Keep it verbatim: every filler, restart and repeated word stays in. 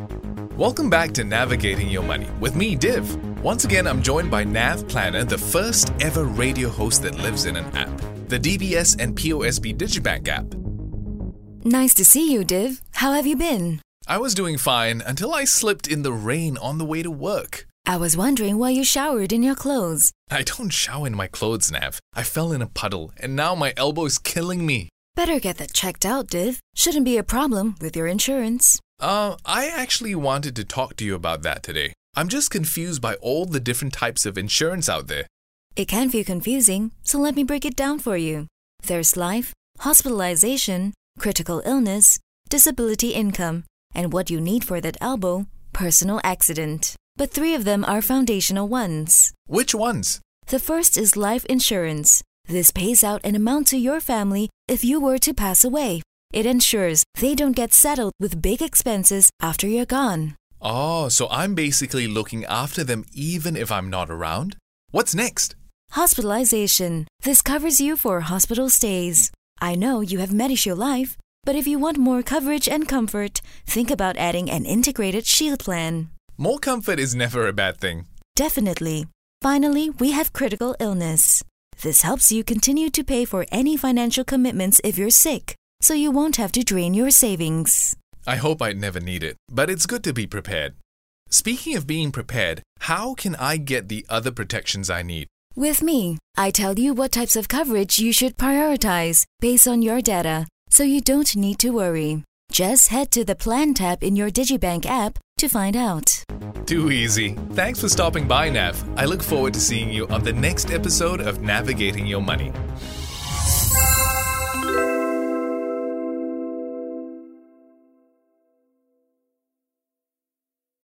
Welcome back to Navigating Your Money with me, Div. Once again, I'm joined by Nav Planner, the first ever radio host that lives in an app, the D B S and P O S B Digibank app. Nice to see you, Div. How have you been? I was doing fine until I slipped in the rain on the way to work. I was wondering why you showered in your clothes. I don't shower in my clothes, Nav. I fell in a puddle and now my elbow is killing me. Better get that checked out, Div. Shouldn't be a problem with your insurance. Uh, I actually wanted to talk to you about that today. I'm just confused by all the different types of insurance out there. It can feel confusing, so let me break it down for you. There's life, hospitalization, critical illness, disability income, and what you need for that elbow, personal accident. But three of them are foundational ones. Which ones? The first is life insurance. This pays out an amount to your family if you were to pass away. It ensures they don't get saddled with big expenses after you're gone. Oh, so I'm basically looking after them even if I'm not around? What's next? Hospitalization. This covers you for hospital stays. I know you have MediShield Life, but if you want more coverage and comfort, think about adding an integrated Shield plan. More comfort is never a bad thing. Definitely. Finally, we have critical illness. This helps you continue to pay for any financial commitments if you're sick, so you won't have to drain your savings. I hope I'd never need it, but it's good to be prepared. Speaking of being prepared, how can I get the other protections I need? With me, I tell you what types of coverage you should prioritize based on your data, so you don't need to worry. Just head to the Plan tab in your Digibank app to find out. Too easy. Thanks for stopping by, Nav. I look forward to seeing you on the next episode of Navigating Your Money.